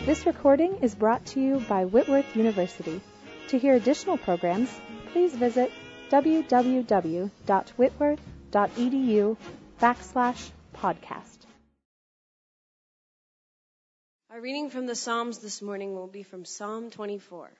This recording is brought to you by Whitworth University. To hear additional programs, please visit www.whitworth.edu/podcast. Our reading from the Psalms this morning will be from Psalm 24.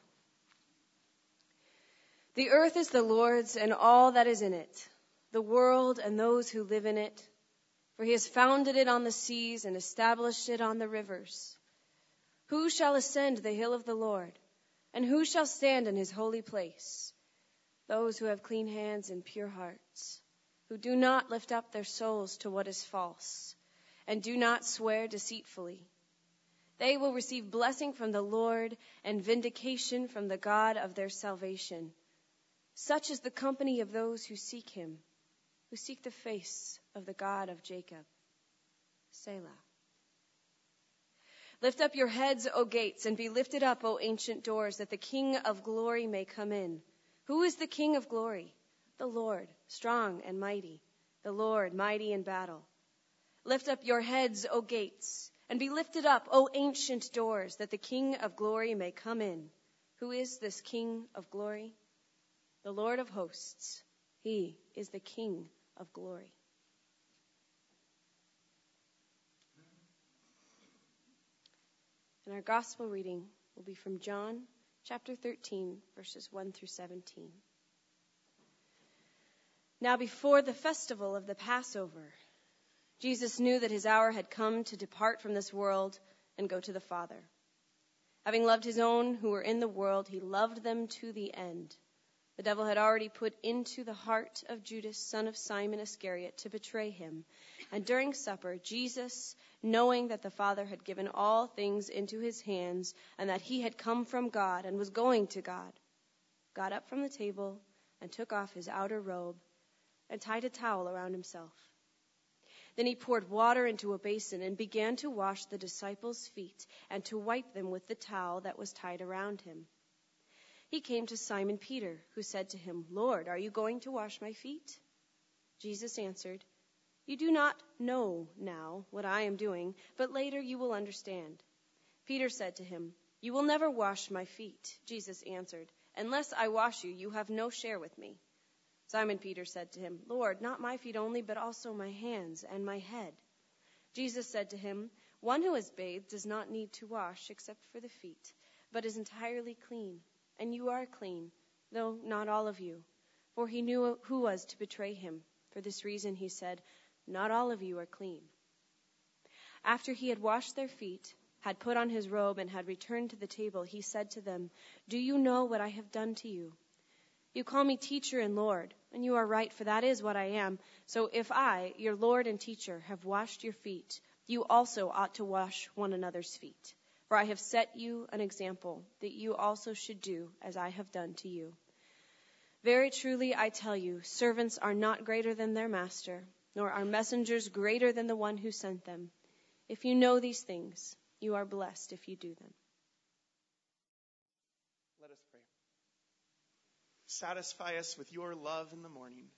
The earth is the Lord's and all that is in it, the world and those who live in it. For he has founded it on the seas and established it on the rivers. Who shall ascend the hill of the Lord? And who shall stand in his holy place? Those who have clean hands and pure hearts, who do not lift up their souls to what is false, and do not swear deceitfully. They will receive blessing from the Lord and vindication from the God of their salvation. Such is the company of those who seek him, who seek the face of the God of Jacob. Selah. Lift up your heads, O gates, and be lifted up, O ancient doors, that the King of glory may come in. Who is the King of glory? The Lord, strong and mighty, the Lord, mighty in battle. Lift up your heads, O gates, and be lifted up, O ancient doors, that the King of glory may come in. Who is this King of glory? The Lord of hosts. He is the King of glory. And our gospel reading will be from John chapter 13, verses 1 through 17. Now before the festival of the Passover, Jesus knew that his hour had come to depart from this world and go to the Father. Having loved his own who were in the world, he loved them to the end. The devil had already put into the heart of Judas, son of Simon Iscariot, to betray him. And during supper, Jesus, knowing that the Father had given all things into his hands, and that he had come from God and was going to God, got up from the table and took off his outer robe and tied a towel around himself. Then he poured water into a basin and began to wash the disciples' feet and to wipe them with the towel that was tied around him. He came to Simon Peter, who said to him, "Lord, are you going to wash my feet?" Jesus answered, "You do not know now what I am doing, but later you will understand." Peter said to him, "You will never wash my feet." Jesus answered, "Unless I wash you, you have no share with me." Simon Peter said to him, "Lord, not my feet only, but also my hands and my head." Jesus said to him, "One who has bathed does not need to wash except for the feet, but is entirely clean. And you are clean, though not all of you." For he knew who was to betray him. For this reason he said, "Not all of you are clean." After he had washed their feet, had put on his robe, and had returned to the table, he said to them, "Do you know what I have done to you? You call me teacher and Lord, and you are right, for that is what I am. So if I, your Lord and teacher, have washed your feet, you also ought to wash one another's feet. For I have set you an example, that you also should do as I have done to you. Very truly I tell you, servants are not greater than their master, nor are messengers greater than the one who sent them. If you know these things, you are blessed if you do them." Let us pray. Satisfy us with your love in the morning.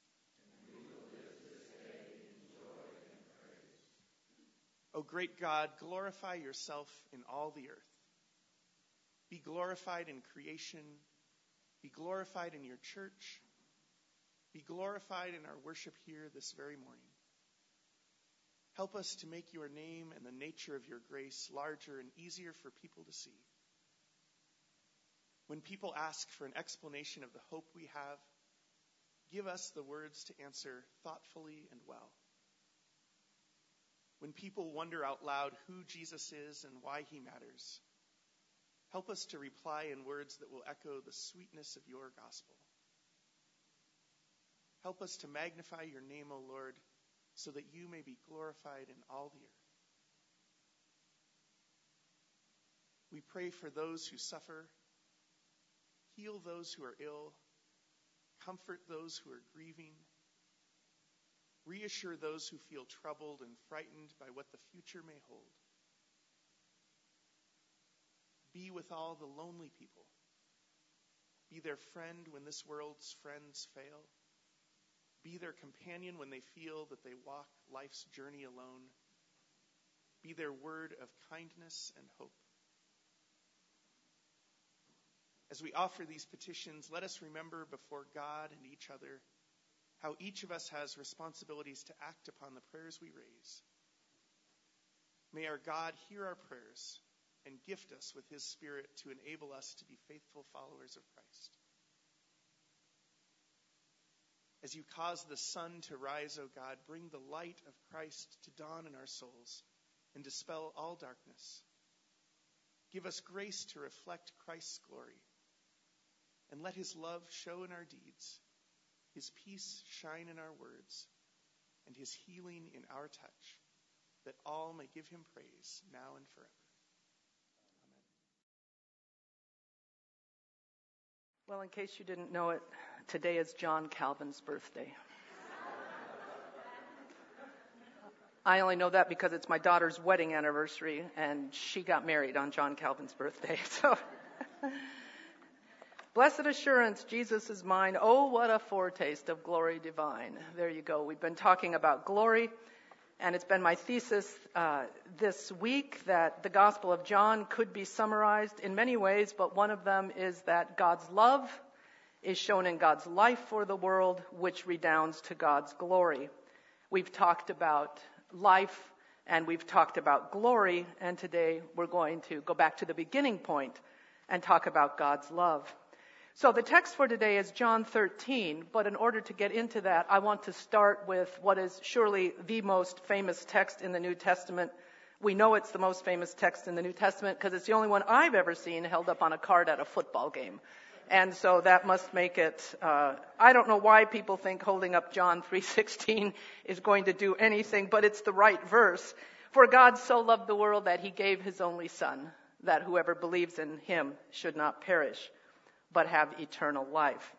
O great God, glorify yourself in all the earth. Be glorified in creation. Be glorified in your church. Be glorified in our worship here this very morning. Help us to make your name and the nature of your grace larger and easier for people to see. When people ask for an explanation of the hope we have, give us the words to answer thoughtfully and well. When people wonder out loud who Jesus is and why he matters, help us to reply in words that will echo the sweetness of your gospel. Help us to magnify your name, O Lord, so that you may be glorified in all the earth. We pray for those who suffer, heal those who are ill, comfort those who are grieving, reassure those who feel troubled and frightened by what the future may hold. Be with all the lonely people. Be their friend when this world's friends fail. Be their companion when they feel that they walk life's journey alone. Be their word of kindness and hope. As we offer these petitions, let us remember before God and each other how each of us has responsibilities to act upon the prayers we raise. May our God hear our prayers and gift us with his Spirit to enable us to be faithful followers of Christ. As you cause the sun to rise, O God, bring the light of Christ to dawn in our souls and dispel all darkness. Give us grace to reflect Christ's glory, and let his love show in our deeds, his peace shine in our words, and his healing in our touch, that all may give him praise now and forever. Amen. Well, in case you didn't know it, today is John Calvin's birthday. I only know that because it's my daughter's wedding anniversary, and she got married on John Calvin's birthday. So, blessed assurance, Jesus is mine. Oh, what a foretaste of glory divine. There you go. We've been talking about glory, and it's been my thesis this week that the Gospel of John could be summarized in many ways, but one of them is that God's love is shown in God's life for the world, which redounds to God's glory. We've talked about life, and we've talked about glory, and today we're going to go back to the beginning point and talk about God's love. So the text for today is John 13, but in order to get into that, I want to start with what is surely the most famous text in the New Testament. We know it's the most famous text in the New Testament because it's the only one I've ever seen held up on a card at a football game. And so that must make it, I don't know why people think holding up John 3:16 is going to do anything, but it's the right verse. For God so loved the world that he gave his only Son, that whoever believes in him should not perish, but have eternal life.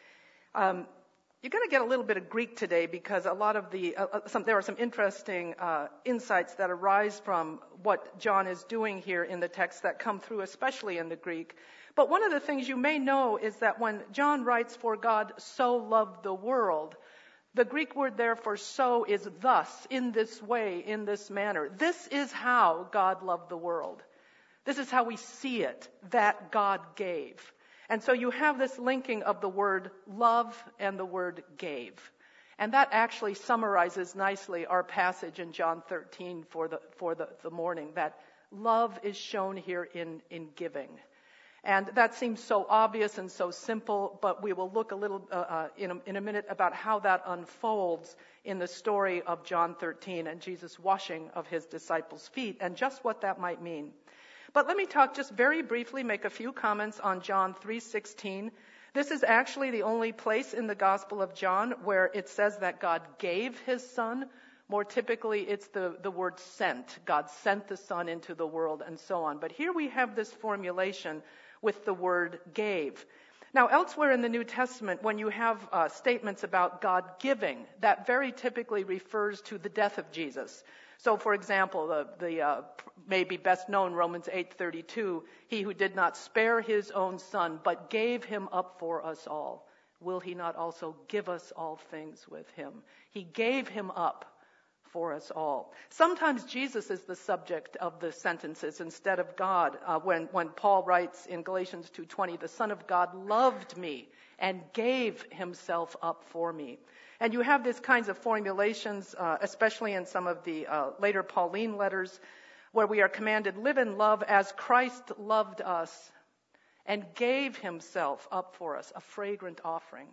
You're going to get a little bit of Greek today because a lot of there are some interesting insights that arise from what John is doing here in the text that come through, especially in the Greek. But one of the things you may know is that when John writes, for God so loved the world, the Greek word there for so is thus, in this way, in this manner. This is how God loved the world. This is how we see it, that God gave. And so you have this linking of the word love and the word gave. And that actually summarizes nicely our passage in John 13 for the morning, that love is shown here in giving. And that seems so obvious and so simple, but we will look a little in a minute about how that unfolds in the story of John 13 and Jesus' washing of his disciples' feet and just what that might mean. But let me talk just very briefly, make a few comments on John 3:16. This is actually the only place in the Gospel of John where it says that God gave his Son. More typically, it's the word sent. God sent the Son into the world and so on. But here we have this formulation with the word gave. Now, elsewhere in the New Testament, when you have statements about God giving, that very typically refers to the death of Jesus. So, for example, the maybe best known Romans 8:32, he who did not spare his own Son, but gave him up for us all, will he not also give us all things with him? He gave him up for us all. Sometimes Jesus is the subject of the sentences instead of God. When Paul writes in Galatians 2:20, the Son of God loved me and gave himself up for me. And you have these kinds of formulations, especially in some of the later Pauline letters, where we are commanded, live in love as Christ loved us and gave himself up for us, a fragrant offering.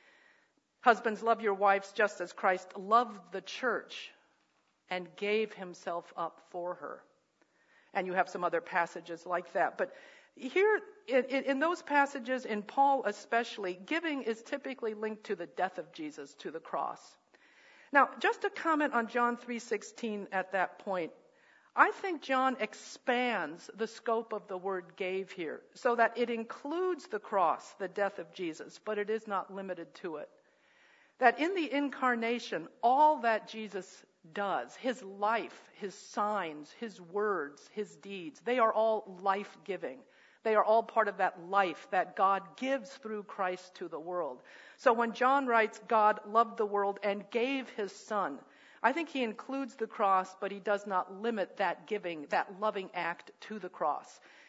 Husbands, love your wives just as Christ loved the church and gave himself up for her. And you have some other passages like that. But here, in those passages, in Paul especially, giving is typically linked to the death of Jesus, to the cross. Now, just a comment on John 3:16 at that point. I think John expands the scope of the word gave here so that it includes the cross, the death of Jesus, but it is not limited to it. That in the incarnation, all that Jesus does, his life, his signs, his words, his deeds, they are all life-giving. They are all part of that life that God gives through Christ to the world. So when John writes, God loved the world and gave his Son, I think he includes the cross, but he does not limit that giving, that loving act to the cross.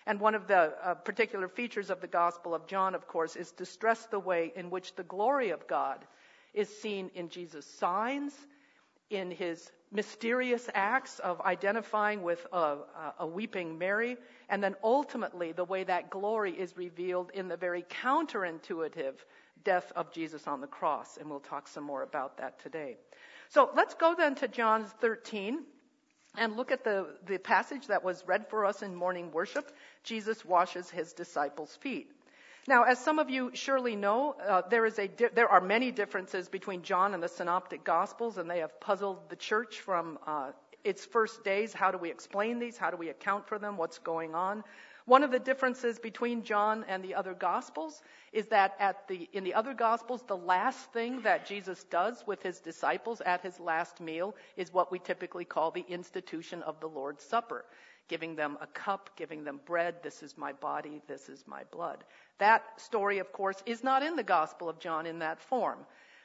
And one of the particular features of the Gospel of John, of course, is to stress the way in which the glory of God is seen in Jesus' signs, in his mysterious acts of identifying with a weeping Mary, and then ultimately the way that glory is revealed in the very counterintuitive death of Jesus on the cross. And we'll talk some more about that today. So let's go then to John 13 and look at the passage that was read for us in morning worship. Jesus washes his disciples' feet. Now, as some of you surely know, there are many differences between John and the Synoptic Gospels, and they have puzzled the church from its first days. How do we explain these? How do we account for them? What's going on? One of the differences between John and the other Gospels is that in the other Gospels, the last thing that Jesus does with his disciples at his last meal is what we typically call the institution of the Lord's Supper. Giving them a cup, giving them bread, this is my body, this is my blood. That story, of course, is not in the Gospel of John in that form.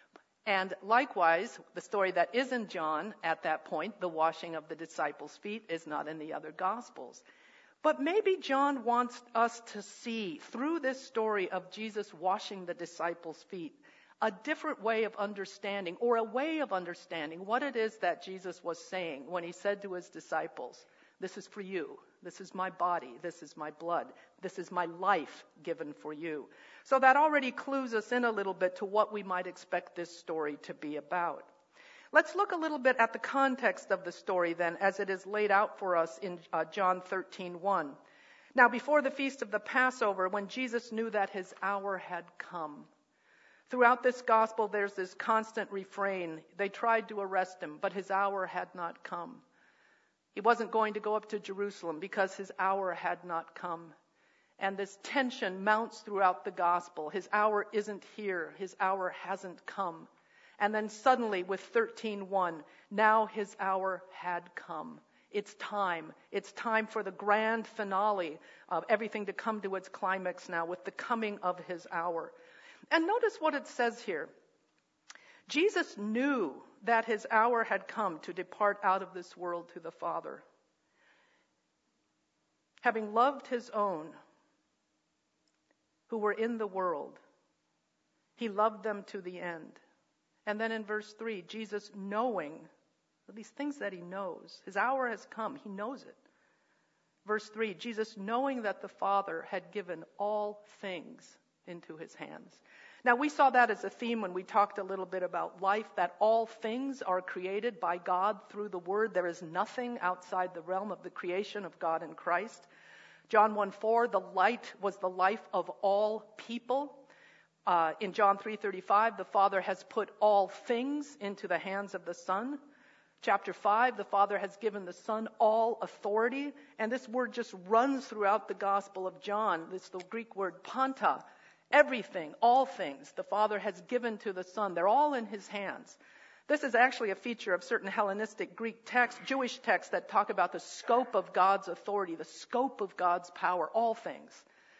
And likewise, the story that is in John at that point, the washing of the disciples' feet, is not in the other Gospels. But maybe John wants us to see, through this story of Jesus washing the disciples' feet, a different way of understanding, or a way of understanding what it is that Jesus was saying when he said to his disciples, "This is for you. This is my body. This is my blood. This is my life given for you." So that already clues us in a little bit to what we might expect this story to be about. Let's look a little bit at the context of the story then, as it is laid out for us in John 13:1. Now, before the feast of the Passover, when Jesus knew that his hour had come. Throughout this gospel, there's this constant refrain. They tried to arrest him, but his hour had not come. He wasn't going to go up to Jerusalem because his hour had not come. And this tension mounts throughout the gospel. His hour isn't here. His hour hasn't come. And then suddenly with 13:1, now his hour had come. It's time. It's time for the grand finale of everything to come to its climax now with the coming of his hour. And notice what it says here. Jesus knew that his hour had come to depart out of this world to the Father. Having loved his own who were in the world, he loved them to the end. And then in verse 3, Jesus knowing these things that he knows, his hour has come, he knows it. Verse 3, Jesus knowing that the Father had given all things into his hands. Now, we saw that as a theme when we talked a little bit about life, that all things are created by God through the Word. There is nothing outside the realm of the creation of God in Christ. John 1:4, the light was the life of all people. In John 3:35, the Father has put all things into the hands of the Son. Chapter 5, the Father has given the Son all authority. And this word just runs throughout the Gospel of John. It's the Greek word panta. Everything, all things, the Father has given to the Son. They're all in his hands. This is actually a feature of certain Hellenistic Greek texts, Jewish texts that talk about the scope of God's authority, the scope of God's power, all things.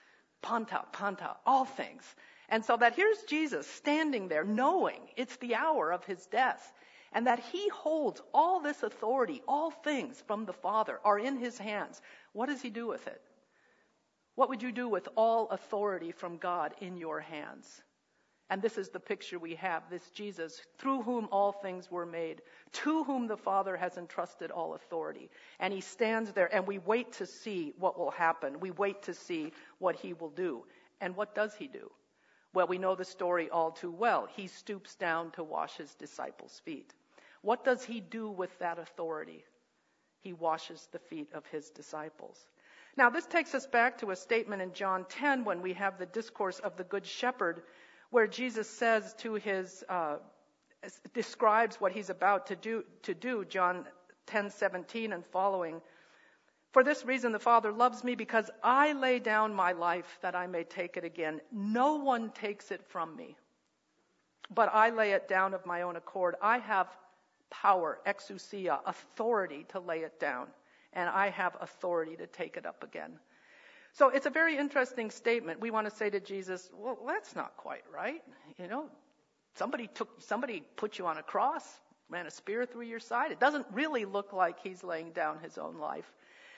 Panta, all things. And so that here's Jesus standing there knowing it's the hour of his death and that he holds all this authority, all things from the Father are in his hands. What does he do with it? What would you do with all authority from God in your hands? And this is the picture we have, this Jesus, through whom all things were made, to whom the Father has entrusted all authority. And he stands there, and we wait to see what will happen. We wait to see what he will do. And what does he do? Well, we know the story all too well. He stoops down to wash his disciples' feet. What does he do with that authority? He washes the feet of his disciples. Now, this takes us back to a statement in John 10 when we have the discourse of the Good Shepherd, where Jesus says to his, describes what he's about to do, John 10:17 and following. For this reason the Father loves me, because I lay down my life that I may take it again. No one takes it from me, but I lay it down of my own accord. I have power, exousia, authority to lay it down, and I have authority to take it up again. So it's a very interesting statement. We want to say to Jesus, well, that's not quite right. You know, somebody put you on a cross, ran a spear through your side. It doesn't really look like he's laying down his own life.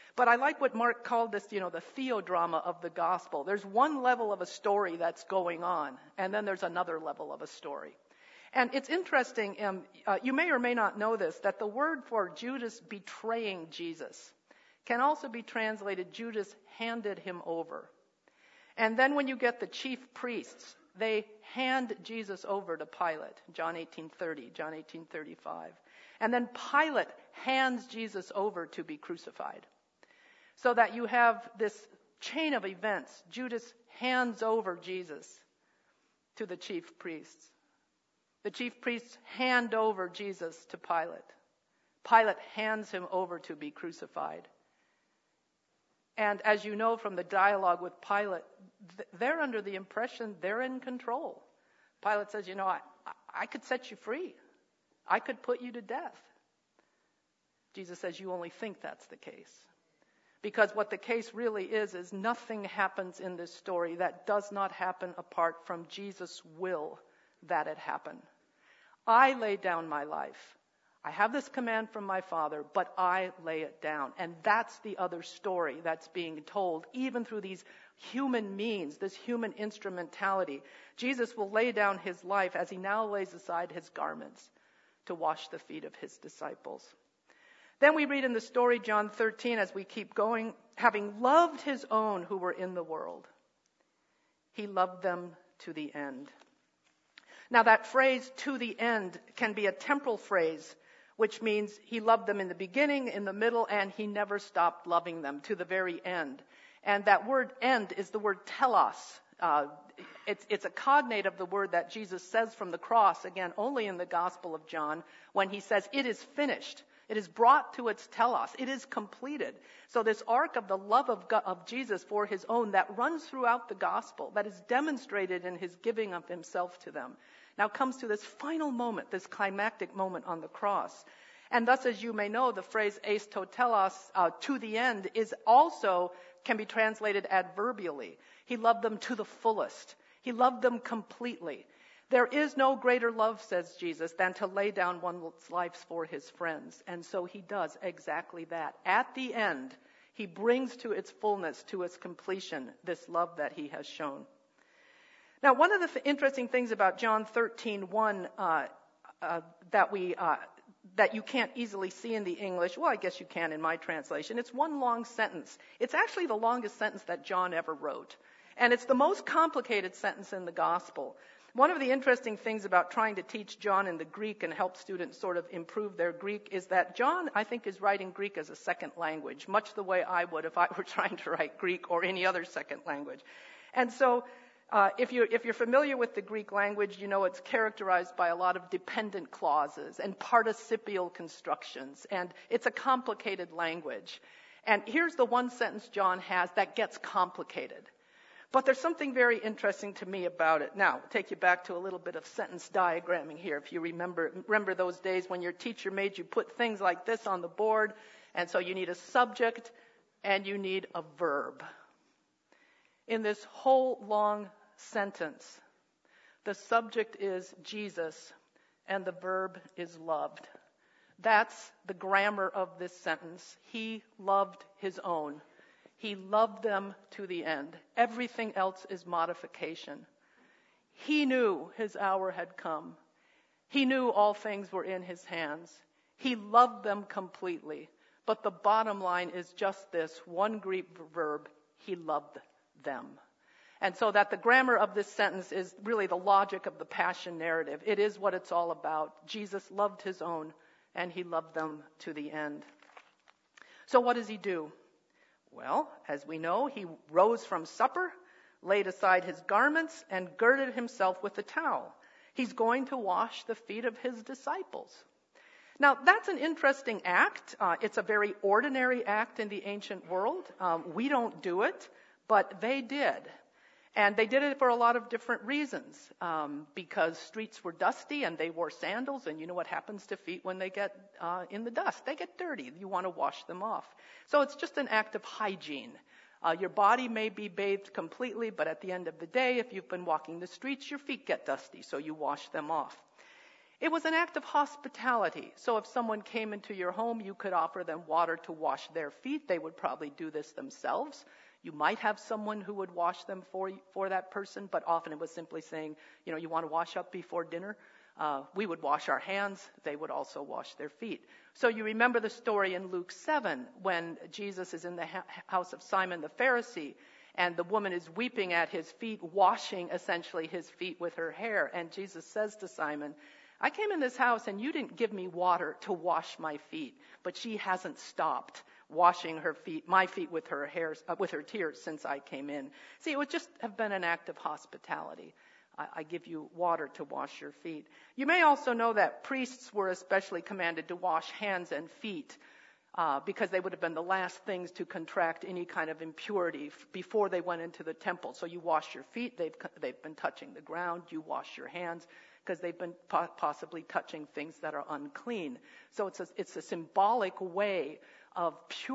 But I like what Mark called this, the theodrama of the gospel. There's one level of a story that's going on, and then there's another level of a story. And it's interesting, you may or may not know this, that the word for Judas betraying Jesus can also be translated Judas handed him over. And then when you get the chief priests, they hand Jesus over to Pilate, John 18:30, John 18:35. And then Pilate hands Jesus over to be crucified. So that you have this chain of events. Judas hands over Jesus to the chief priests. The chief priests hand over Jesus to Pilate. Pilate hands him over to be crucified. And as you know from the dialogue with Pilate, they're under the impression they're in control. Pilate says, I could set you free. I could put you to death. Jesus says, you only think that's the case. Because what the case really is nothing happens in this story that does not happen apart from Jesus' will that it happen. I lay down my life. I have this command from my Father, but I lay it down. And that's the other story that's being told, even through these human means, this human instrumentality. Jesus will lay down his life as he now lays aside his garments to wash the feet of his disciples. Then we read in the story, John 13, as we keep going, having loved his own who were in the world, he loved them to the end. Now that phrase, to the end, can be a temporal phrase, which means he loved them in the beginning, in the middle, and he never stopped loving them to the very end. And that word end is the word telos. It's a cognate of the word that Jesus says from the cross, again, only in the Gospel of John, when he says, it is finished. It is brought to its telos. It is completed. So this arc of the love of God, of Jesus for his own that runs throughout the gospel, that is demonstrated in his giving of himself to them, now comes to this final moment, this climactic moment on the cross. And thus, as you may know, the phrase eis to telos, to the end, is also can be translated adverbially. He loved them to the fullest. He loved them completely. There is no greater love, says Jesus, than to lay down one's life for his friends. And so he does exactly that. At the end, he brings to its fullness, to its completion, this love that he has shown. Now, one of the interesting things about John 13:1 that you can't easily see in the English, well, I guess you can in my translation, it's one long sentence. It's actually the longest sentence that John ever wrote. And it's the most complicated sentence in the gospel. One of the interesting things about trying to teach John in the Greek and help students sort of improve their Greek is that John, I think, is writing Greek as a second language, much the way I would if I were trying to write Greek or any other second language. And so if you're familiar with the Greek language, you know it's characterized by a lot of dependent clauses and participial constructions, and it's a complicated language. And here's the one sentence John has that gets complicated. But there's something very interesting to me about it. Now, I'll take you back to a little bit of sentence diagramming here. If you remember those days when your teacher made you put things like this on the board, and so you need a subject and you need a verb. In this whole long sentence, the subject is Jesus and the verb is loved. That's the grammar of this sentence. He loved his own. He loved them to the end. Everything else is modification. He knew his hour had come. He knew all things were in his hands. He loved them completely. But the bottom line is just this, one Greek verb, he loved them. And so that the grammar of this sentence is really the logic of the Passion narrative. It is what it's all about. Jesus loved his own, and he loved them to the end. So what does he do? Well, as we know, he rose from supper, laid aside his garments, and girded himself with a towel. He's going to wash the feet of his disciples. Now, that's an interesting act. It's a very ordinary act in the ancient world. We don't do it, but they did. And they did it for a lot of different reasons, because streets were dusty and they wore sandals, and you know what happens to feet when they get in the dust. They get dirty. You want to wash them off. So it's just an act of hygiene. Your body may be bathed completely, but at the end of the day, if you've been walking the streets, your feet get dusty, so you wash them off. It was an act of hospitality. So if someone came into your home, you could offer them water to wash their feet. They would probably do this themselves. You might have someone who would wash them for that person, but often it was simply saying, you want to wash up before dinner? We would wash our hands. They would also wash their feet. So you remember the story in Luke 7 when Jesus is in the house of Simon the Pharisee, and the woman is weeping at his feet, washing essentially his feet with her hair. And Jesus says to Simon, I came in this house and you didn't give me water to wash my feet, but she hasn't stopped washing my feet with her tears since I came in. See, it would just have been an act of hospitality. I give you water to wash your feet. You may also know that priests were especially commanded to wash hands and feet because they would have been the last things to contract any kind of impurity before they went into the temple. So you wash your feet, they've been touching the ground. You wash your hands because they've been possibly touching things that are unclean. So it's a symbolic way of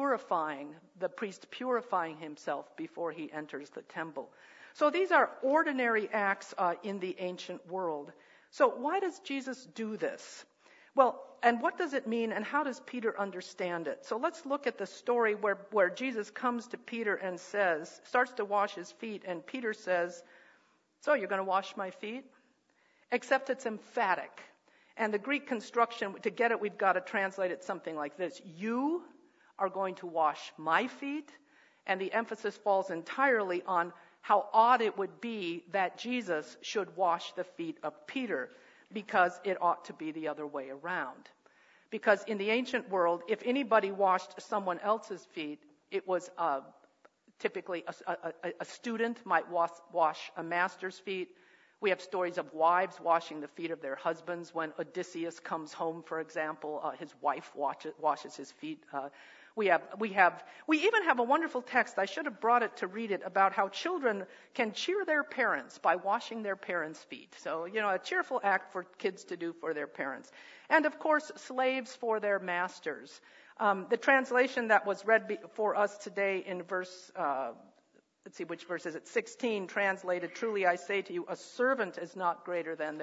the priest purifying himself before he enters the temple. So these are ordinary acts in the ancient world. So why does Jesus do this? Well, and what does it mean, and how does Peter understand it? So let's look at the story where Jesus comes to Peter and starts to wash his feet, and Peter says, so you're going to wash my feet? Except it's emphatic. And the Greek construction, to get it, we've got to translate it something like this. You are going to wash my feet, and the emphasis falls entirely on how odd it would be that Jesus should wash the feet of Peter, because it ought to be the other way around. Because in the ancient world, if anybody washed someone else's feet, it was typically a student might wash a master's feet. We have stories of wives washing the feet of their husbands. When Odysseus comes home, for example, his wife washes his feet. We even have a wonderful text, I should have brought it to read it, about how children can cheer their parents by washing their parents' feet. So, a cheerful act for kids to do for their parents. And, of course, slaves for their masters. The translation that was read for us today in verse, let's see, which verse is it? 16, translated, truly I say to you, servants are not greater than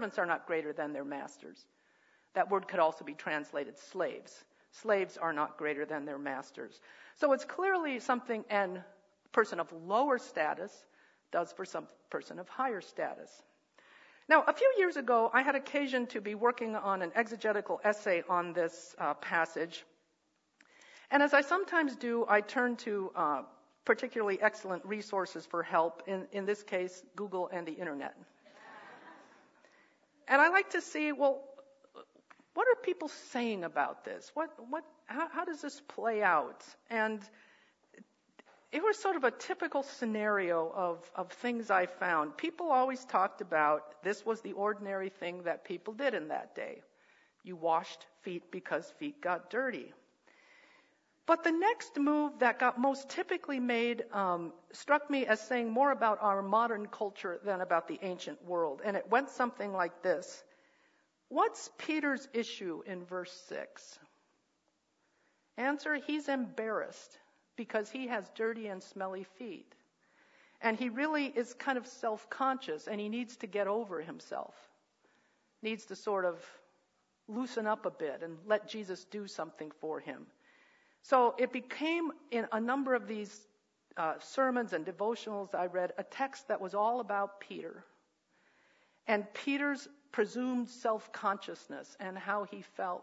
their masters. That word could also be translated slaves. Slaves are not greater than their masters. So it's clearly something a person of lower status does for some person of higher status. Now, a few years ago, I had occasion to be working on an exegetical essay on this passage. And as I sometimes do, I turn to particularly excellent resources for help, in this case, Google and the Internet. And I like to see, what are people saying about this? How does this play out? And it was sort of a typical scenario of things I found. People always talked about this was the ordinary thing that people did in that day. You washed feet because feet got dirty. But the next move that got most typically made struck me as saying more about our modern culture than about the ancient world. And it went something like this. What's Peter's issue in verse 6? Answer, he's embarrassed because he has dirty and smelly feet. And he really is kind of self-conscious, and he needs to get over himself. Needs to sort of loosen up a bit and let Jesus do something for him. So it became, in a number of these sermons and devotionals I read, a text that was all about Peter. And Peter's presumed self-consciousness and how he felt.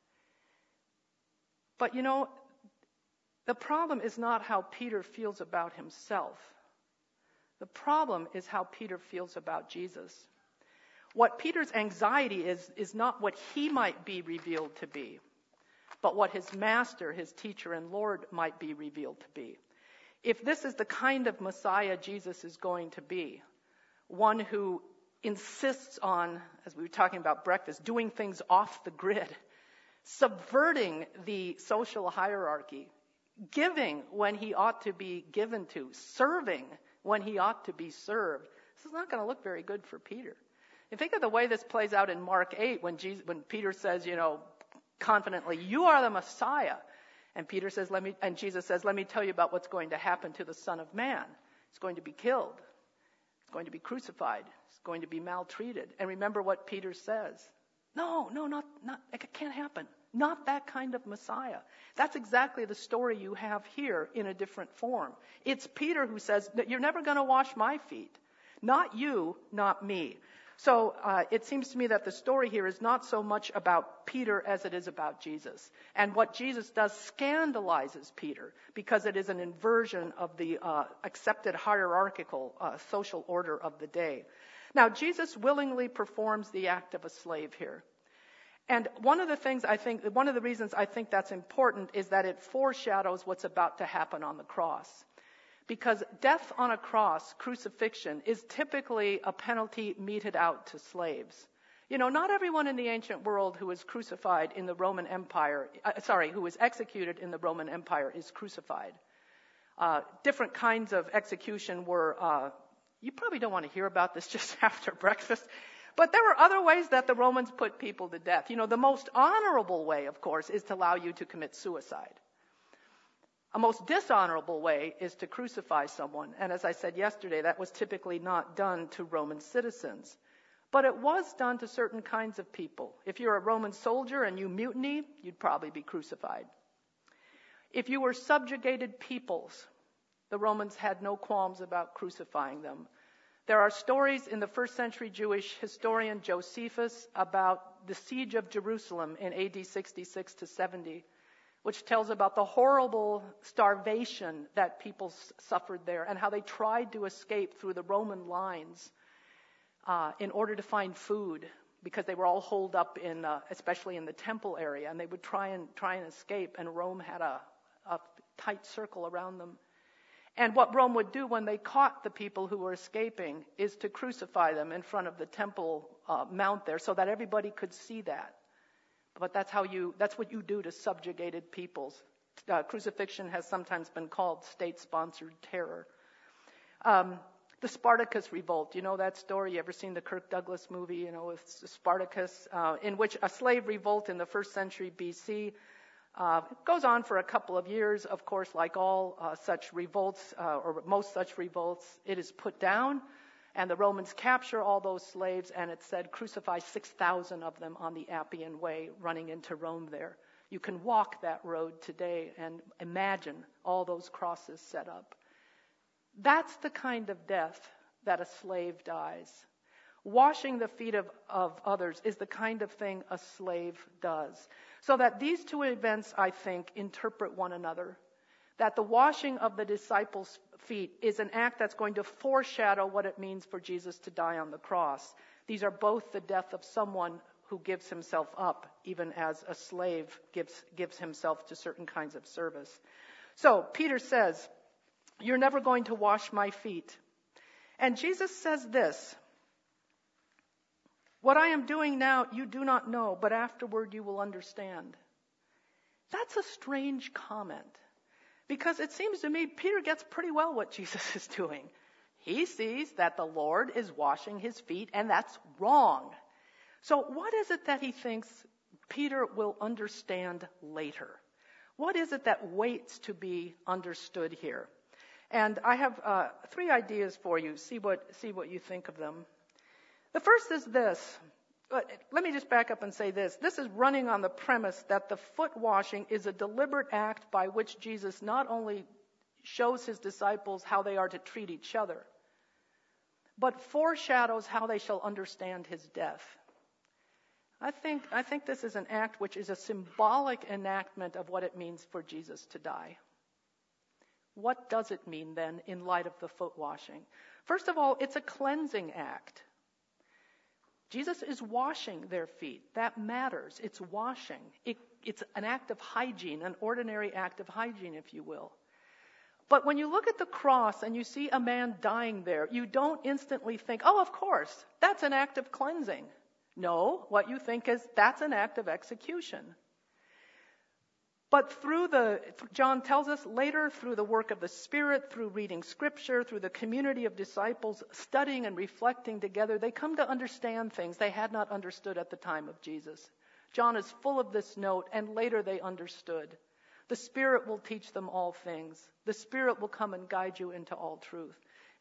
But the problem is not how Peter feels about himself. The problem is how Peter feels about Jesus. What Peter's anxiety is not what he might be revealed to be, but what his master, his teacher and Lord might be revealed to be. If this is the kind of Messiah Jesus is going to be, one who insists on, as we were talking about breakfast, doing things off the grid, subverting the social hierarchy, giving when he ought to be given to, serving when he ought to be served. This is not going to look very good for Peter. And think of the way this plays out in Mark 8 when Peter says, confidently, you are the Messiah. And Jesus says, let me tell you about what's going to happen to the Son of Man. He's going to be killed. He's going to be crucified. He's going to be maltreated. And remember what Peter says. No, not, it can't happen. Not that kind of Messiah. That's exactly the story you have here in a different form. It's Peter who says, you're never going to wash my feet. Not you, not me. So it seems to me that the story here is not so much about Peter as it is about Jesus. And what Jesus does scandalizes Peter because it is an inversion of the accepted hierarchical social order of the day. Now, Jesus willingly performs the act of a slave here. And one of the reasons I think that's important is that it foreshadows what's about to happen on the cross. Because death on a cross, crucifixion, is typically a penalty meted out to slaves. You know, not everyone in the ancient world who was crucified in the Roman Empire, who was executed in the Roman Empire is crucified. Different kinds of execution were, you probably don't want to hear about this just after breakfast, but there were other ways that the Romans put people to death. You know, the most honorable way, of course, is to allow you to commit suicide. A most dishonorable way is to crucify someone. And as I said yesterday, that was typically not done to Roman citizens. But it was done to certain kinds of people. If you're a Roman soldier and you mutiny, you'd probably be crucified. If you were subjugated peoples, the Romans had no qualms about crucifying them. There are stories in the first century Jewish historian Josephus about the siege of Jerusalem in AD 66 to 70, which tells about the horrible starvation that people suffered there and how they tried to escape through the Roman lines in order to find food because they were all holed up in, especially in the temple area, and they would try and escape, and Rome had a tight circle around them. And what Rome would do when they caught the people who were escaping is to crucify them in front of the temple mount there so that everybody could see that. But that's what you do to subjugated peoples. Crucifixion has sometimes been called state-sponsored terror. The Spartacus revolt, you know that story? You ever seen the Kirk Douglas movie, you know, with Spartacus, in which a slave revolt in the first century BC it goes on for a couple of years. Of course, like all such revolts, or most such revolts, it is put down, and the Romans capture all those slaves, and it said crucify 6,000 of them on the Appian Way running into Rome there. You can walk that road today and imagine all those crosses set up. That's the kind of death that a slave dies. Washing the feet of others is the kind of thing a slave does. So that these two events, I think, interpret one another. That the washing of the disciples' feet is an act that's going to foreshadow what it means for Jesus to die on the cross. These are both the death of someone who gives himself up, even as a slave gives himself to certain kinds of service. So Peter says, "You're never going to wash my feet." And Jesus says this, "What I am doing now you do not know, but afterward you will understand." That's a strange comment, because it seems to me Peter gets pretty well what Jesus is doing. He sees that the Lord is washing his feet, and that's wrong. So what is it that he thinks Peter will understand later? What is it that waits to be understood here? And I have 3 ideas for you. See what you think of them. The first is this. Let me just back up and say this. This is running on the premise that the foot washing is a deliberate act by which Jesus not only shows his disciples how they are to treat each other, but foreshadows how they shall understand his death. I think this is an act which is a symbolic enactment of what it means for Jesus to die. What does it mean then in light of the foot washing? First of all, it's a cleansing act. Jesus is washing their feet. That matters. It's washing. It's an act of hygiene, an ordinary act of hygiene, if you will. But when you look at the cross and you see a man dying there, you don't instantly think, oh, of course, that's an act of cleansing. No, what you think is that's an act of execution. But John tells us later, through the work of the Spirit, through reading Scripture, through the community of disciples studying and reflecting together, they come to understand things they had not understood at the time of Jesus. John is full of this note, and later they understood. The Spirit will teach them all things. The Spirit will come and guide you into all truth.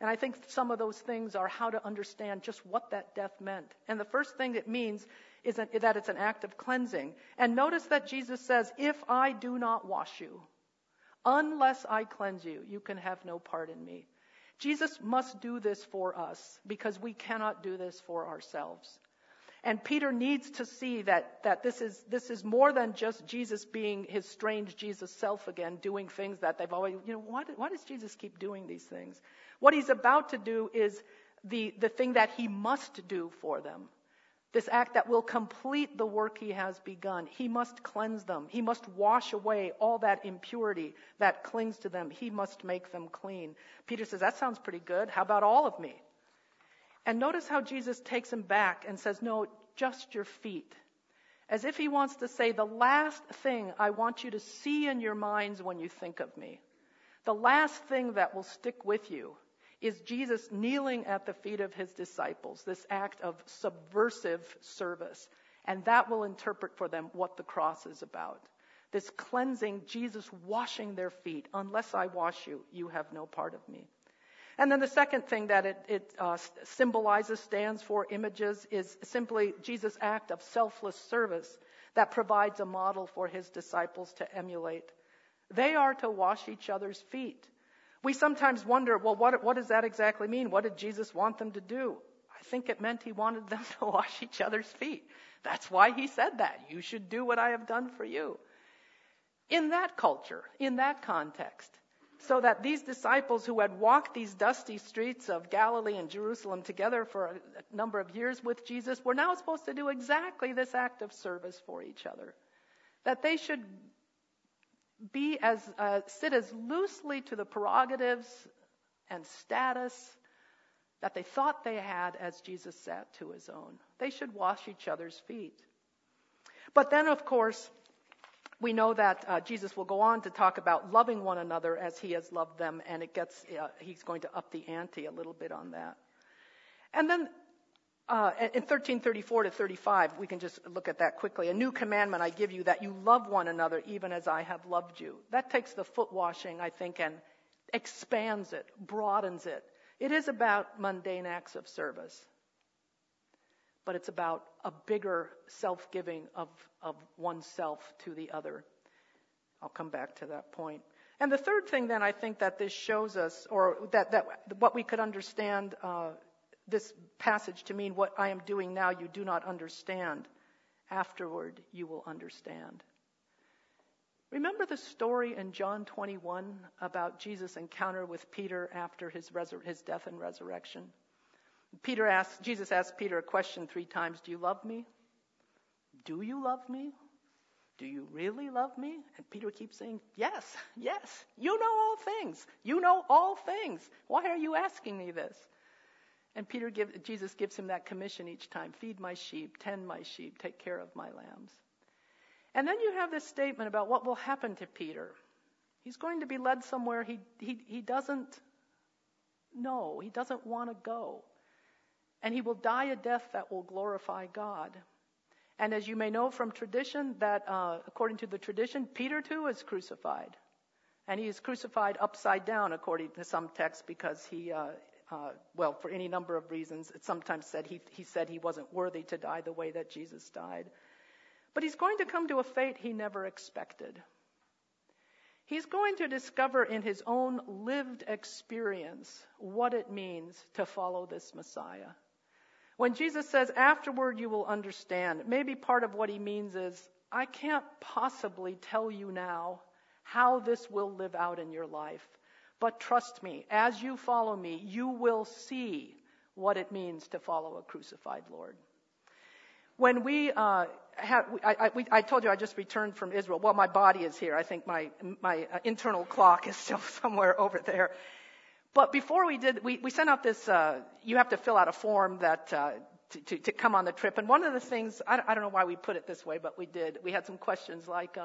And I think some of those things are how to understand just what that death meant. And the first thing it means is that it's an act of cleansing. And notice that Jesus says, if I do not wash you, unless I cleanse you, you can have no part in me. Jesus must do this for us because we cannot do this for ourselves. And Peter needs to see that this is more than just Jesus being his strange Jesus self again, doing things that they've always, why does Jesus keep doing these things? What he's about to do is the thing that he must do for them. This act that will complete the work he has begun. He must cleanse them. He must wash away all that impurity that clings to them. He must make them clean. Peter says, that sounds pretty good. How about all of me? And notice how Jesus takes him back and says, no, just your feet. As if he wants to say, the last thing I want you to see in your minds when you think of me, the last thing that will stick with you is Jesus kneeling at the feet of his disciples, this act of subversive service. And that will interpret for them what the cross is about. This cleansing, Jesus washing their feet. Unless I wash you, you have no part of me. And then the second thing that it symbolizes, stands for, images, is simply Jesus' act of selfless service that provides a model for his disciples to emulate. They are to wash each other's feet. We sometimes wonder, well, what does that exactly mean? What did Jesus want them to do? I think it meant he wanted them to wash each other's feet. That's why he said that. You should do what I have done for you. In that culture, in that context, so that these disciples who had walked these dusty streets of Galilee and Jerusalem together for a number of years with Jesus were now supposed to do exactly this act of service for each other. That they should be sit as loosely to the prerogatives and status that they thought they had as Jesus sat to his own. They should wash each other's feet. But then, of course, we know that Jesus will go on to talk about loving one another as he has loved them, and he's going to up the ante a little bit on that. And then in 13:34 to 35, we can just look at that quickly. A new commandment I give you, that you love one another even as I have loved you. That takes the foot washing, I think, and expands it, broadens it. It is about mundane acts of service, but it's about a bigger self-giving of oneself to the other. I'll come back to that point. And the third thing then I think that this shows us, or that what we could understand this passage to mean, what I am doing now you do not understand. Afterward you will understand. Remember the story in John 21 about Jesus' encounter with Peter after his death and resurrection? Jesus asked Peter a question 3 times. Do you love me? Do you love me? Do you really love me? And Peter keeps saying, yes, yes. You know all things. You know all things. Why are you asking me this? And Jesus gives him that commission each time. Feed my sheep, tend my sheep, take care of my lambs. And then you have this statement about what will happen to Peter. He's going to be led somewhere he doesn't know. He doesn't want to go. And he will die a death that will glorify God. And as you may know from tradition, that according to the tradition, Peter too is crucified. And he is crucified upside down, according to some texts, because he, for any number of reasons, it's sometimes said he said he wasn't worthy to die the way that Jesus died. But he's going to come to a fate he never expected. He's going to discover in his own lived experience what it means to follow this Messiah. When Jesus says, afterward you will understand, maybe part of what he means is, I can't possibly tell you now how this will live out in your life. But trust me, as you follow me, you will see what it means to follow a crucified Lord. When I told you I just returned from Israel. Well, my body is here. I think my internal clock is still somewhere over there. But before we did, we sent out this, you have to fill out a form that to come on the trip. And one of the things, I don't know why we put it this way, but we did. We had some questions like,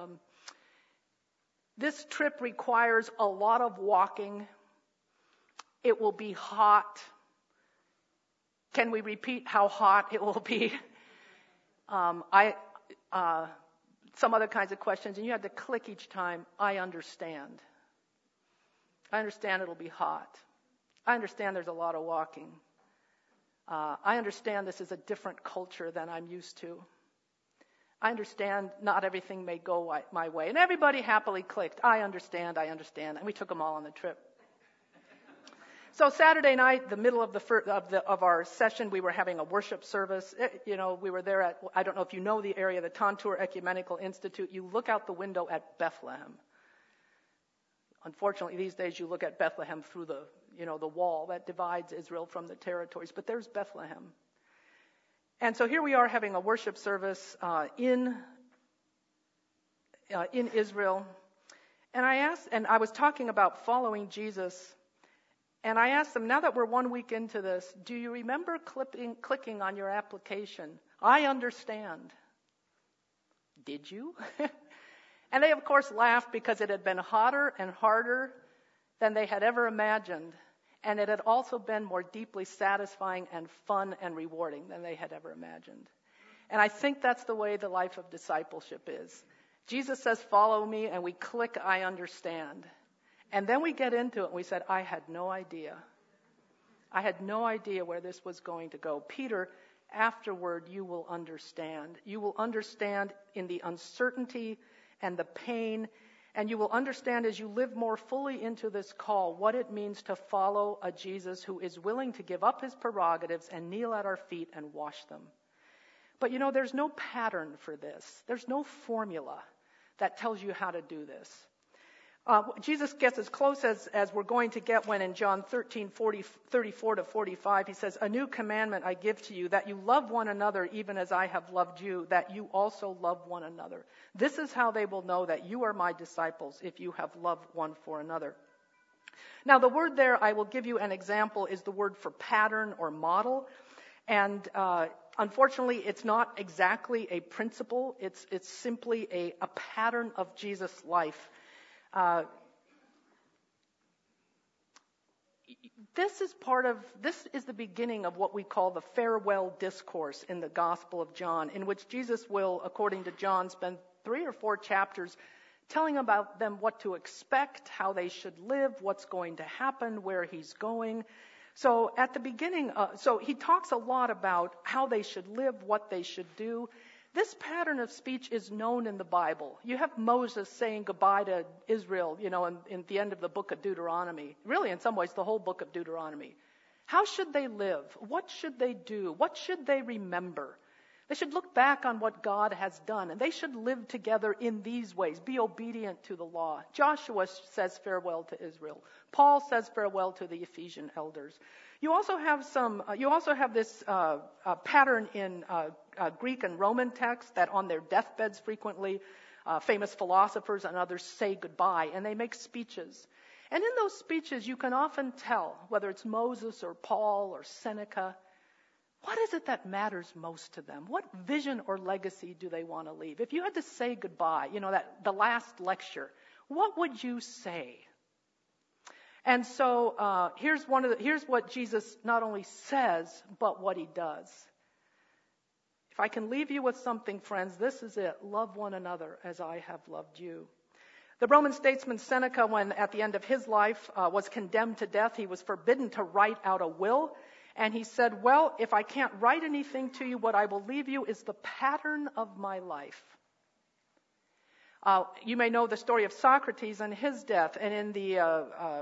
this trip requires a lot of walking. It will be hot. Can we repeat how hot it will be? Some other kinds of questions, and you had to click each time, I understand. I understand it'll be hot. I understand there's a lot of walking. I understand this is a different culture than I'm used to. I understand not everything may go my way. And everybody happily clicked, I understand. And we took them all on the trip. So Saturday night, the middle of our session, we were having a worship service. We were there at, I don't know if you know the area, the Tantur Ecumenical Institute. You look out the window at Bethlehem. Unfortunately, these days you look at Bethlehem through the wall that divides Israel from the territories. But there's Bethlehem. And so here we are having a worship service in Israel. And I was talking about following Jesus. And I asked them, now that we're 1 week into this, do you remember clicking on your application? I understand. Did you? And they, of course, laughed because it had been hotter and harder than they had ever imagined. And it had also been more deeply satisfying and fun and rewarding than they had ever imagined. And I think that's the way the life of discipleship is. Jesus says, follow me, and we click, I understand. And then we get into it, and we said, I had no idea. I had no idea where this was going to go. Peter, afterward, you will understand. You will understand in the uncertainty and the pain, and you will understand as you live more fully into this call what it means to follow a Jesus who is willing to give up his prerogatives and kneel at our feet and wash them. But there's no pattern for this. There's no formula that tells you how to do this. Jesus gets as close as we're going to get when in John 13:34 to 45, he says, a new commandment I give to you, that you love one another even as I have loved you, that you also love one another. This is how they will know that you are my disciples, if you have love one for another. Now, the word there, I will give you an example, is the word for pattern or model. And unfortunately, it's not exactly a principle. It's simply a pattern of Jesus' life. This is the beginning of what we call the farewell discourse in the Gospel of John, in which Jesus will, according to John, spend 3 or 4 chapters telling about them what to expect, how they should live, what's going to happen, where he's going. So at the beginning, so he talks a lot about how they should live, what they should do. This pattern of speech is known in the Bible. You have Moses saying goodbye to Israel, in the end of the book of Deuteronomy. Really, in some ways, the whole book of Deuteronomy. How should they live? What should they do? What should they remember? They should look back on what God has done, and they should live together in these ways, be obedient to the law. Joshua says farewell to Israel. Paul says farewell to the Ephesian elders. You also have this pattern in Greek and Roman texts that on their deathbeds frequently, famous philosophers and others say goodbye, and they make speeches. And in those speeches, you can often tell, whether it's Moses or Paul or Seneca, what is it that matters most to them? What vision or legacy do they want to leave? If you had to say goodbye, the last lecture, what would you say? And so here's what Jesus not only says, but what he does. If I can leave you with something, friends, this is it. Love one another as I have loved you. The Roman statesman Seneca, when at the end of his life was condemned to death, he was forbidden to write out a will. And he said, well, if I can't write anything to you, what I will leave you is the pattern of my life. You may know the story of Socrates and his death. And in the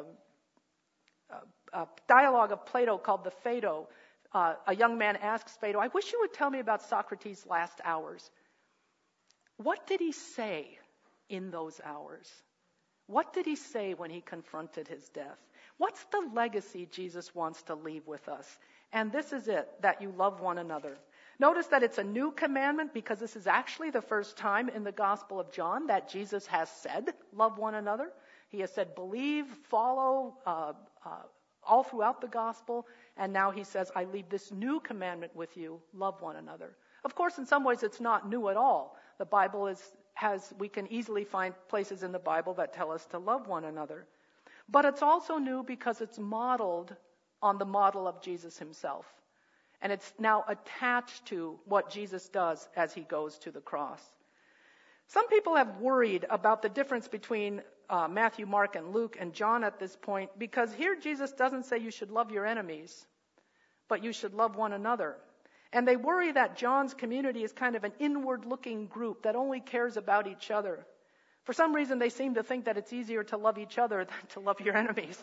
dialogue of Plato called the Phaedo, a young man asks Phaedo, I wish you would tell me about Socrates' last hours. What did he say in those hours? What did he say when he confronted his death? What's the legacy Jesus wants to leave with us? And this is it, that you love one another. Notice that it's a new commandment because this is actually the first time in the Gospel of John that Jesus has said, love one another. He has said, believe, follow, all throughout the Gospel. And now he says, I leave this new commandment with you, love one another. Of course, in some ways, it's not new at all. The Bible we can easily find places in the Bible that tell us to love one another. But it's also new because it's modeled on the model of Jesus himself. And it's now attached to what Jesus does as he goes to the cross. Some people have worried about the difference between Matthew, Mark, and Luke and John at this point, because here Jesus doesn't say you should love your enemies, but you should love one another. And they worry that John's community is kind of an inward-looking group that only cares about each other. For some reason, they seem to think that it's easier to love each other than to love your enemies.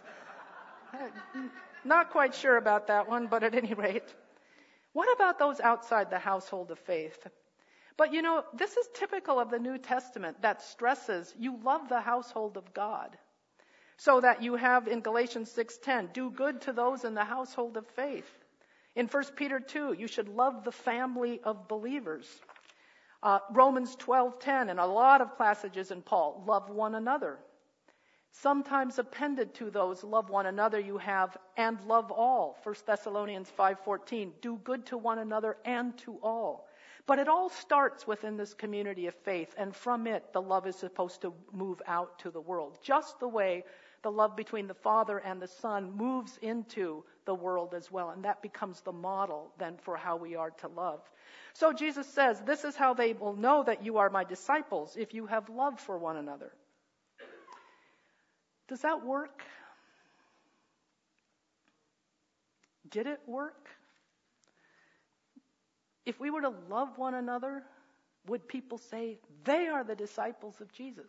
Not quite sure about that one, but at any rate. What about those outside the household of faith? But this is typical of the New Testament that stresses you love the household of God. So that you have in Galatians 6:10, do good to those in the household of faith. In 1 Peter 2, you should love the family of believers. Romans 12:10, and a lot of passages in Paul, love one another. Sometimes appended to those, love one another, you have, and love all. 1 Thessalonians 5:14, do good to one another and to all. But it all starts within this community of faith, and from it, the love is supposed to move out to the world, just the way the love between the Father and the Son moves into the world as well, and that becomes the model then for how we are to love. So Jesus says, this is how they will know that you are my disciples, if you have love for one another. Does that work? Did it work? If we were to love one another, would people say they are the disciples of Jesus?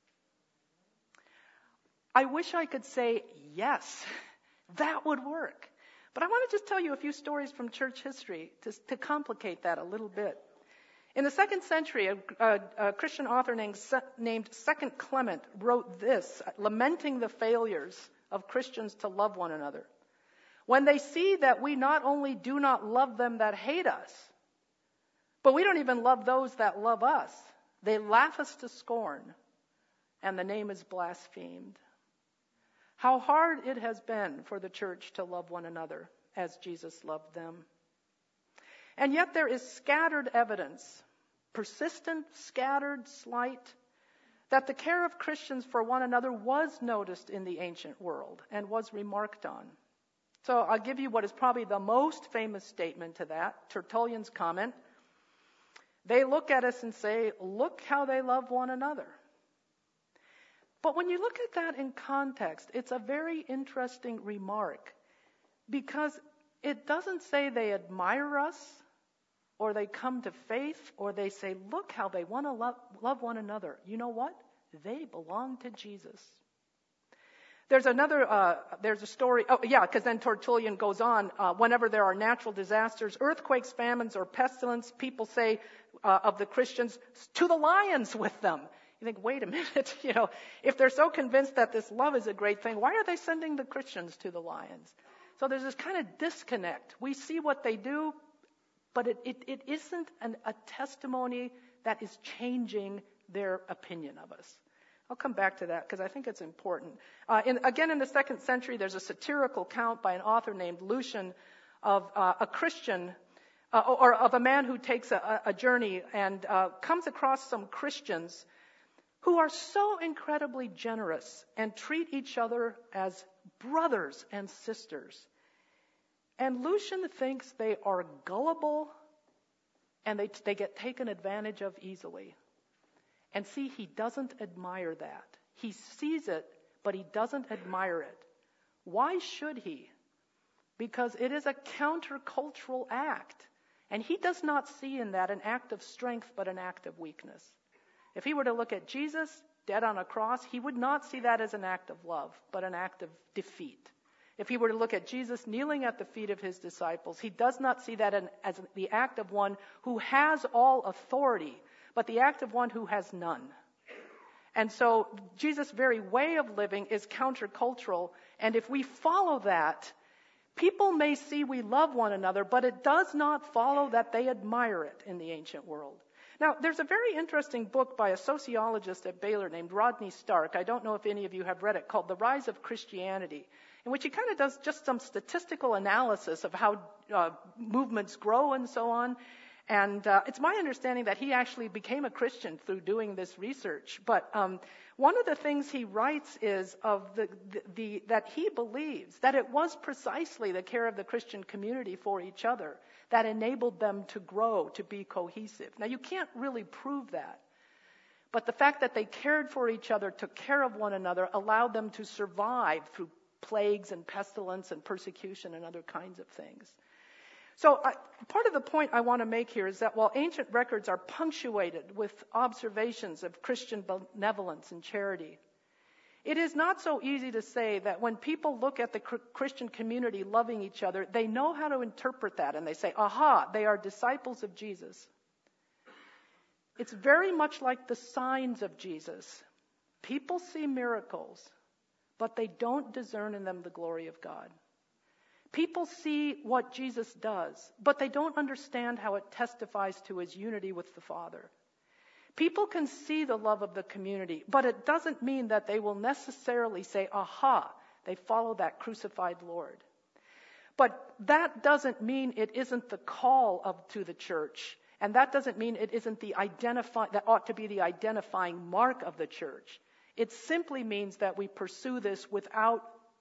I wish I could say yes, that would work. But I want to just tell you a few stories from church history to complicate that a little bit. In the 2nd century, a Christian author named 2nd Clement wrote this, lamenting the failures of Christians to love one another. When they see that we not only do not love them that hate us, but we don't even love those that love us, they laugh us to scorn, and the name is blasphemed. How hard it has been for the church to love one another as Jesus loved them. And yet there is scattered evidence, persistent, scattered, slight, that the care of Christians for one another was noticed in the ancient world and was remarked on. So I'll give you what is probably the most famous statement to that, Tertullian's comment. They look at us and say, look how they love one another. But when you look at that in context, it's a very interesting remark, because it doesn't say they admire us or they come to faith or they say, look how they want to love one another. You know what? They belong to Jesus. There's a story, because then Tertullian goes on, whenever there are natural disasters, earthquakes, famines, or pestilence, people say of the Christians, to the lions with them. You think, wait a minute, if they're so convinced that this love is a great thing, why are they sending the Christians to the lions? So there's this kind of disconnect. We see what they do, but it isn't a testimony that is changing their opinion of us. I'll come back to that because I think it's important. Again, in the 2nd century, there's a satirical account by an author named Lucian of a Christian, or of a man who takes a journey and comes across some Christians who are so incredibly generous and treat each other as brothers and sisters. And Lucian thinks they are gullible and they get taken advantage of easily. And see, he doesn't admire that. He sees it, but he doesn't admire it. Why should he? Because it is a countercultural act. And he does not see in that an act of strength, but an act of weakness. If he were to look at Jesus dead on a cross, he would not see that as an act of love, but an act of defeat. If he were to look at Jesus kneeling at the feet of his disciples, he does not see that as the act of one who has all authority, but the act of one who has none. And so Jesus' very way of living is countercultural, and if we follow that, people may see we love one another, but it does not follow that they admire it in the ancient world. Now, there's a very interesting book by a sociologist at Baylor named Rodney Stark. I don't know if any of you have read it, called The Rise of Christianity, in which he kind of does just some statistical analysis of how movements grow and so on. And it's my understanding that he actually became a Christian through doing this research. But one of the things he writes is of that he believes that it was precisely the care of the Christian community for each other that enabled them to grow, to be cohesive. Now, you can't really prove that. But the fact that they cared for each other, took care of one another, allowed them to survive through plagues and pestilence and persecution and other kinds of things. So part of the point I want to make here is that while ancient records are punctuated with observations of Christian benevolence and charity, it is not so easy to say that when people look at the Christian community loving each other, they know how to interpret that and they say, aha, they are disciples of Jesus. It's very much like the signs of Jesus. People see miracles, but they don't discern in them the glory of God. People see what Jesus does, but they don't understand how it testifies to his unity with the Father. People can see the love of the community, but it doesn't mean that they will necessarily say, aha, they follow that crucified Lord. But that doesn't mean it isn't the call to the church. And that doesn't mean it isn't that ought to be the identifying mark of the church. It simply means that we pursue this without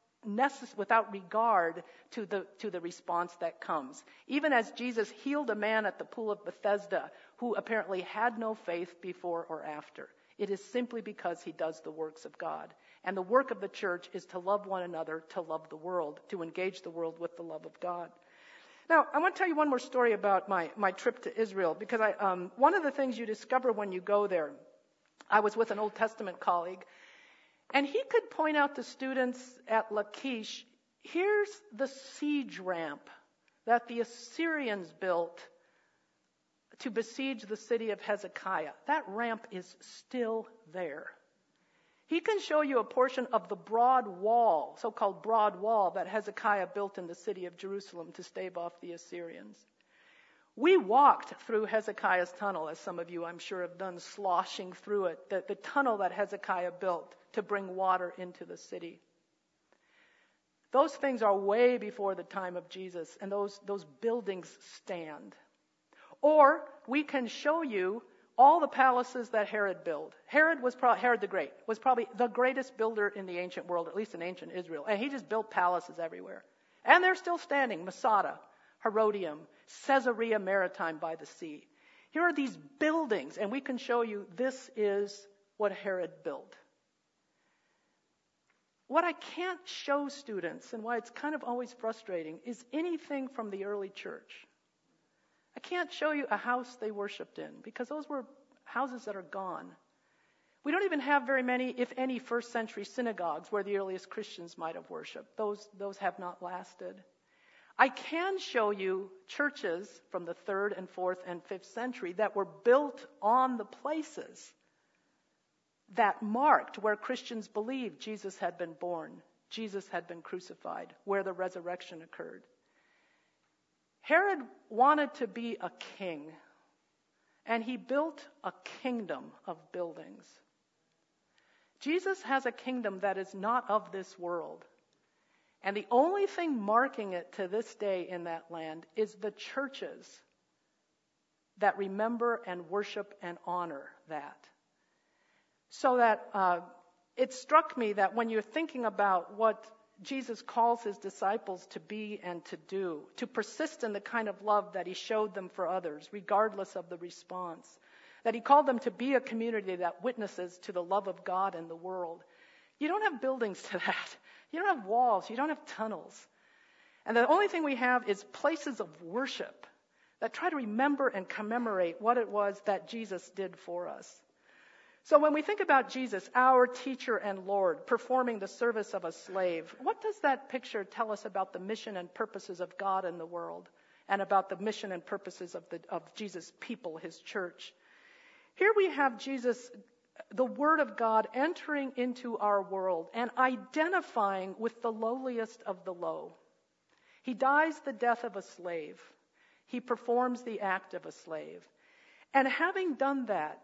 regard to the response that comes. Even as Jesus healed a man at the pool of Bethesda who apparently had no faith before or after. It is simply because he does the works of God. And the work of the church is to love one another, to love the world, to engage the world with the love of God. Now, I want to tell you one more story about my trip to Israel, because one of the things you discover when you go there, I was with an Old Testament colleague, and he could point out to students at Lachish, here's the siege ramp that the Assyrians built to besiege the city of Hezekiah. That ramp is still there. He can show you a portion of the broad wall, so-called broad wall, that Hezekiah built in the city of Jerusalem to stave off the Assyrians. We walked through Hezekiah's tunnel, as some of you I'm sure have done, sloshing through it, the tunnel that Hezekiah built to bring water into the city. Those things are way before the time of Jesus, and those buildings stand. Or we can show you all the palaces that Herod built. Herod the Great was probably the greatest builder in the ancient world, at least in ancient Israel. And he just built palaces everywhere. And they're still standing. Masada, Herodium, Caesarea Maritime by the sea. Here are these buildings, and we can show you this is what Herod built. What I can't show students, and why it's kind of always frustrating, is anything from the early church. I can't show you a house they worshipped in, because those were houses that are gone. We don't even have very many, if any, first century synagogues where the earliest Christians might have worshipped. Those have not lasted. I can show you churches from the 3rd and 4th and 5th century that were built on the places that marked where Christians believed Jesus had been born, Jesus had been crucified, where the resurrection occurred. Herod wanted to be a king, and he built a kingdom of buildings. Jesus has a kingdom that is not of this world. And the only thing marking it to this day in that land is the churches that remember and worship and honor that. So that it struck me that when you're thinking about what Jesus calls his disciples to be and to do, to persist in the kind of love that he showed them for others, regardless of the response, that he called them to be a community that witnesses to the love of God in the world. You don't have buildings to that. You don't have walls. You don't have tunnels. And the only thing we have is places of worship that try to remember and commemorate what it was that Jesus did for us. So when we think about Jesus, our teacher and Lord, performing the service of a slave, what does that picture tell us about the mission and purposes of God in the world, and about the mission and purposes of Jesus' people, his church? Here we have Jesus, the Word of God, entering into our world and identifying with the lowliest of the low. He dies the death of a slave. He performs the act of a slave. And having done that,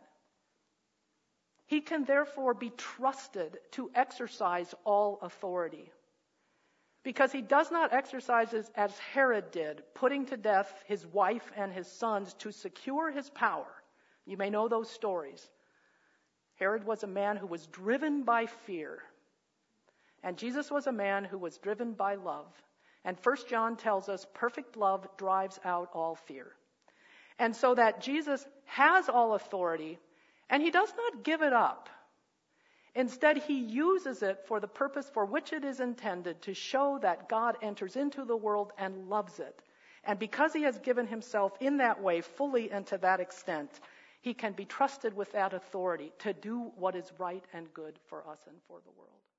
he can therefore be trusted to exercise all authority. Because he does not exercise it as Herod did, putting to death his wife and his sons to secure his power. You may know those stories. Herod was a man who was driven by fear. And Jesus was a man who was driven by love. And 1 John tells us perfect love drives out all fear. And so that Jesus has all authority, And he does not give it up. Instead, he uses it for the purpose for which it is intended, to show that God enters into the world and loves it. And because he has given himself in that way fully and to that extent, he can be trusted with that authority to do what is right and good for us and for the world.